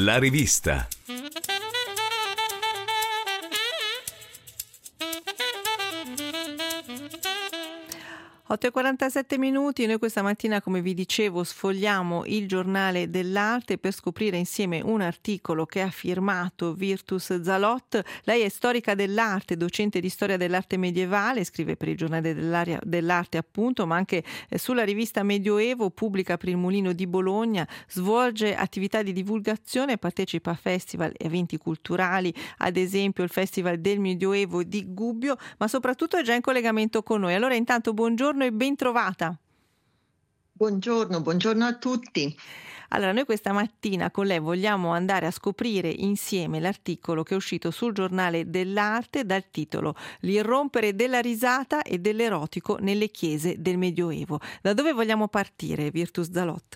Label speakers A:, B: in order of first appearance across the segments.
A: La rivista.
B: 8:47 minuti. Noi questa mattina, come vi dicevo, sfogliamo il giornale dell'arte per scoprire insieme un articolo che ha firmato Virtus Zalot. Lei è storica dell'arte, docente di storia dell'arte medievale, scrive per il giornale dell'arte appunto, ma anche sulla rivista Medioevo, pubblica per il Mulino di Bologna, svolge attività di divulgazione, partecipa a festival e eventi culturali, ad esempio il Festival del Medioevo di Gubbio, ma soprattutto è già in collegamento con noi. Allora intanto buongiorno e ben trovata.
C: Buongiorno a tutti.
B: Allora, noi questa mattina con lei vogliamo andare a scoprire insieme l'articolo che è uscito sul giornale dell'arte dal titolo L'irrompere della risata e dell'erotico nelle chiese del Medioevo. Da dove vogliamo partire, Virtus Zalot?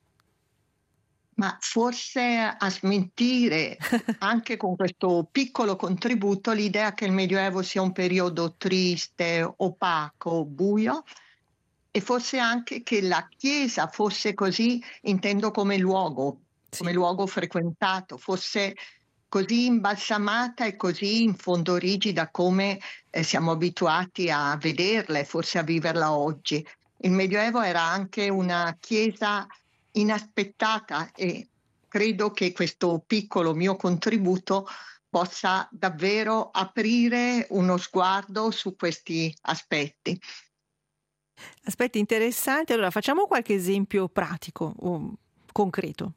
C: Ma forse a smentire anche con questo piccolo contributo l'idea che il Medioevo sia un periodo triste, opaco, buio, e forse anche che la Chiesa fosse così, intendo come luogo frequentato, fosse così imbalsamata e così in fondo rigida come siamo abituati a vederla e forse a viverla oggi. Il Medioevo era anche una Chiesa inaspettata e credo che questo piccolo mio contributo possa davvero aprire uno sguardo su questi aspetti.
B: Aspetti interessanti. Allora, facciamo qualche esempio pratico o concreto.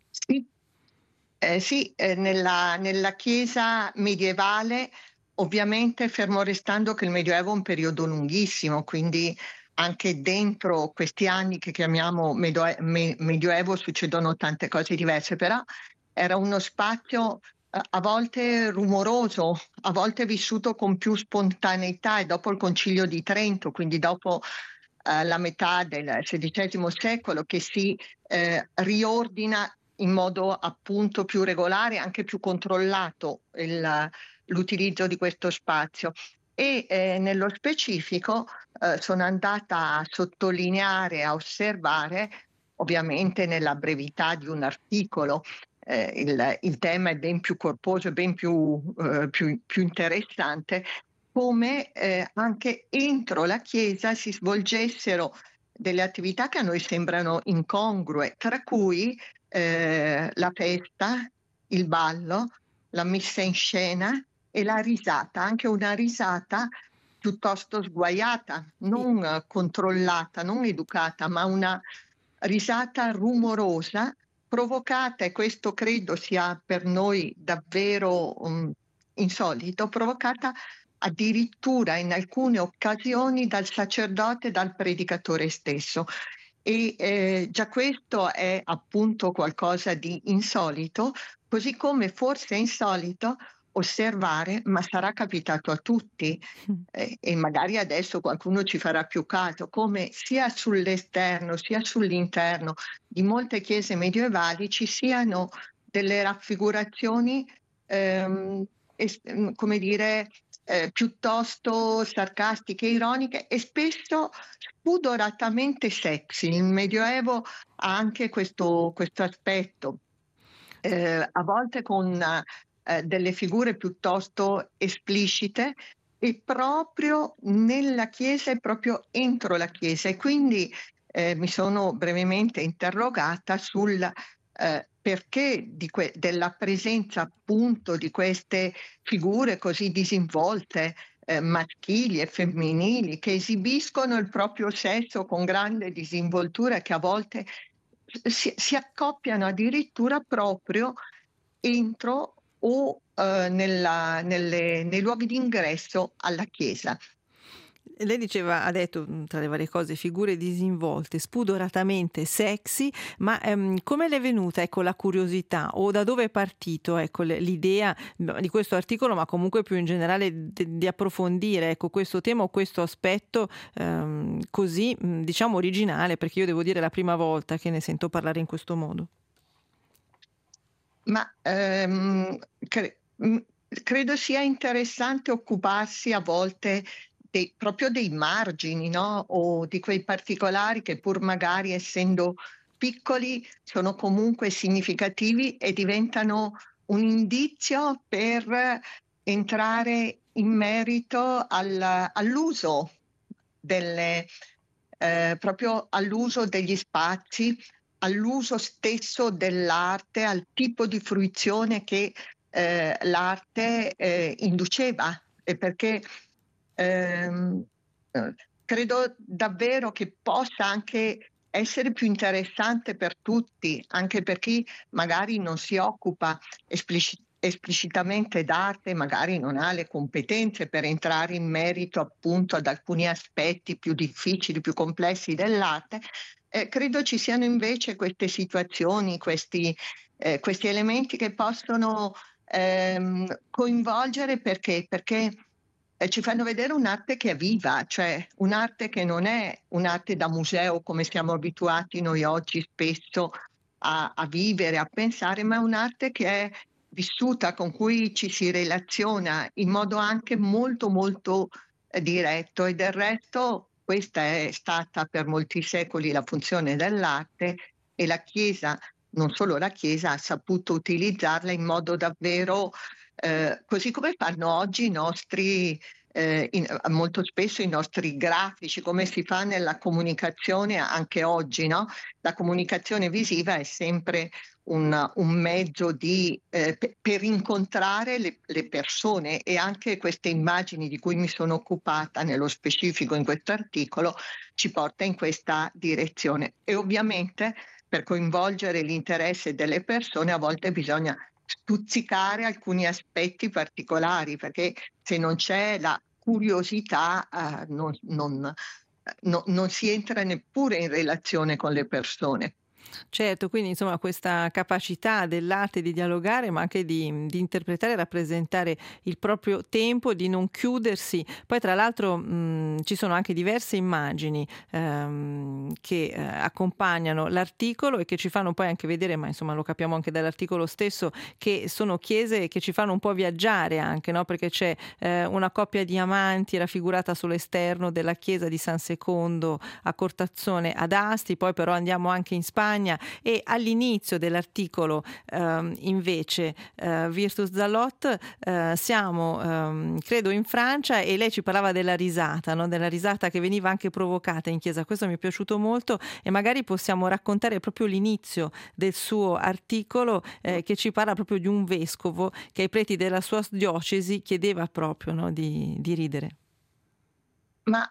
C: Sì, nella Chiesa medievale, ovviamente fermo restando che il Medioevo è un periodo lunghissimo, quindi anche dentro questi anni che chiamiamo Medioevo succedono tante cose diverse, però era uno spazio a volte rumoroso, a volte vissuto con più spontaneità, e dopo il Concilio di Trento, quindi dopo la metà del XVI secolo, che si riordina in modo appunto più regolare, anche più controllato l'utilizzo di questo spazio. E nello specifico sono andata a sottolineare, a osservare, ovviamente nella brevità di un articolo, il tema è ben più corposo e ben più interessante, come anche entro la Chiesa si svolgessero delle attività che a noi sembrano incongrue, tra cui la festa, il ballo, la messa in scena e la risata, anche una risata piuttosto sguaiata, non controllata, non educata, ma una risata rumorosa, provocata, e questo credo sia per noi davvero insolito, provocata addirittura in alcune occasioni dal sacerdote e dal predicatore stesso. E già questo è appunto qualcosa di insolito, così come forse è insolito osservare, ma sarà capitato a tutti, e magari adesso qualcuno ci farà più caso, come sia sull'esterno sia sull'interno di molte chiese medievali ci siano delle raffigurazioni, come dire, piuttosto sarcastiche, ironiche e spesso spudoratamente sexy. Il Medioevo ha anche questo aspetto, a volte con delle figure piuttosto esplicite, e proprio nella Chiesa e proprio entro la Chiesa. E quindi mi sono brevemente interrogata sul perché della presenza appunto di queste figure così disinvolte, maschili e femminili, che esibiscono il proprio sesso con grande disinvoltura, che a volte si accoppiano addirittura proprio entro o nei luoghi di ingresso alla Chiesa.
B: Lei ha detto tra le varie cose figure disinvolte, spudoratamente sexy, ma come le è venuta la curiosità, o da dove è partito l'idea di questo articolo, ma comunque più in generale di approfondire questo tema o questo aspetto così diciamo originale, perché io devo dire è la prima volta che ne sento parlare in questo modo.
C: Ma credo sia interessante occuparsi a volte proprio dei margini, no? O di quei particolari che, pur magari essendo piccoli sono comunque significativi e diventano un indizio per entrare in merito all'uso delle proprio all'uso degli spazi, all'uso stesso dell'arte, al tipo di fruizione che l'arte induceva. E perché ehm, credo davvero che possa anche essere più interessante per tutti, anche per chi magari non si occupa esplicitamente d'arte, magari non ha le competenze per entrare in merito appunto ad alcuni aspetti più difficili, più complessi dell'arte. Credo ci siano invece queste situazioni, questi elementi che possono coinvolgere perché ci fanno vedere un'arte che è viva, cioè un'arte che non è un'arte da museo come siamo abituati noi oggi spesso a vivere, a pensare, ma è un'arte che è vissuta, con cui ci si relaziona in modo anche molto, molto diretto. E del resto questa è stata per molti secoli la funzione dell'arte, e la Chiesa, non solo la Chiesa, ha saputo utilizzarla in modo davvero così come fanno oggi i nostri molto spesso i nostri grafici, come si fa nella comunicazione anche oggi, no? La comunicazione visiva è sempre un mezzo per incontrare le persone, e anche queste immagini di cui mi sono occupata nello specifico in questo articolo ci porta in questa direzione. E ovviamente per coinvolgere l'interesse delle persone a volte bisogna stuzzicare alcuni aspetti particolari, perché se non c'è la curiosità non si entra neppure in relazione con le persone.
B: Certo, quindi insomma questa capacità dell'arte di dialogare, ma anche di interpretare e rappresentare il proprio tempo, di non chiudersi. Poi tra l'altro ci sono anche diverse immagini che accompagnano l'articolo e che ci fanno poi anche vedere, ma insomma lo capiamo anche dall'articolo stesso, che sono chiese che ci fanno un po' viaggiare anche, no? Perché c'è una coppia di amanti raffigurata sull'esterno della chiesa di San Secondo a Cortazzone ad Asti, poi però andiamo anche in Spagna, e all'inizio dell'articolo invece Virtus Zalot siamo credo in Francia, e lei ci parlava della risata, no? Della risata che veniva anche provocata in chiesa. Questo mi è piaciuto molto, e magari possiamo raccontare proprio l'inizio del suo articolo che ci parla proprio di un vescovo che ai preti della sua diocesi chiedeva proprio, no, di ridere.
C: Ma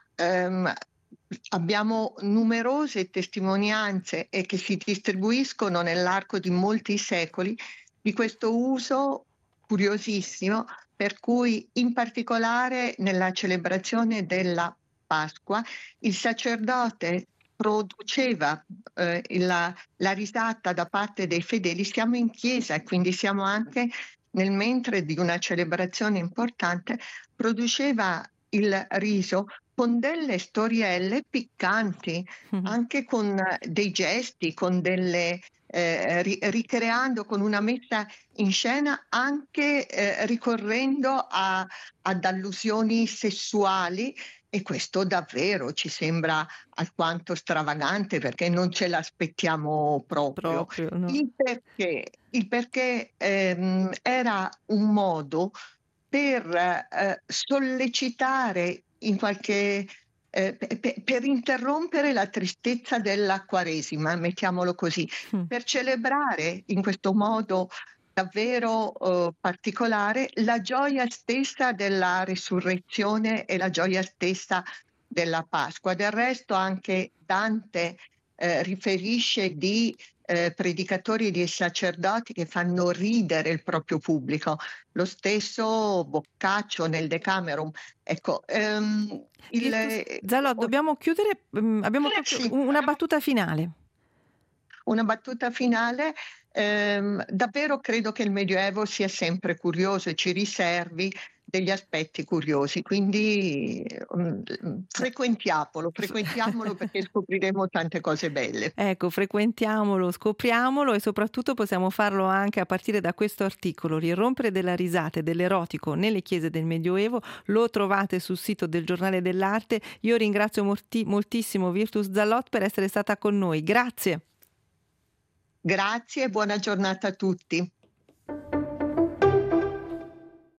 C: abbiamo numerose testimonianze e che si distribuiscono nell'arco di molti secoli di questo uso curiosissimo, per cui in particolare nella celebrazione della Pasqua il sacerdote produceva la risata da parte dei fedeli. Siamo in chiesa e quindi siamo anche nel mentre di una celebrazione importante, produceva il riso con delle storielle piccanti,
B: Mhm.
C: anche con dei gesti, con delle ricreando con una messa in scena, anche ricorrendo ad allusioni sessuali, e questo davvero ci sembra alquanto stravagante, perché non ce l'aspettiamo proprio.
B: Proprio, no?
C: Il perché era un modo per sollecitare in qualche per interrompere la tristezza della Quaresima, mettiamolo così,
B: Mm.
C: per celebrare in questo modo davvero particolare la gioia stessa della risurrezione e la gioia stessa della Pasqua. Del resto anche Dante riferisce di predicatori e di sacerdoti che fanno ridere il proprio pubblico. Lo stesso Boccaccio nel Decameron. Ecco,
B: Virtus Zalot, dobbiamo chiudere, abbiamo proprio
C: sì,
B: una battuta finale.
C: una battuta finale. Davvero credo che il Medioevo sia sempre curioso e ci riservi degli aspetti curiosi, quindi frequentiamolo perché scopriremo tante cose belle.
B: Ecco, frequentiamolo, scopriamolo, e soprattutto possiamo farlo anche a partire da questo articolo, L'irrompere della risata e dell'erotico nelle chiese del Medioevo. Lo trovate sul sito del Giornale dell'Arte. Io ringrazio moltissimo Virtus Zalot per essere stata con noi. Grazie.
C: Grazie e buona giornata a tutti.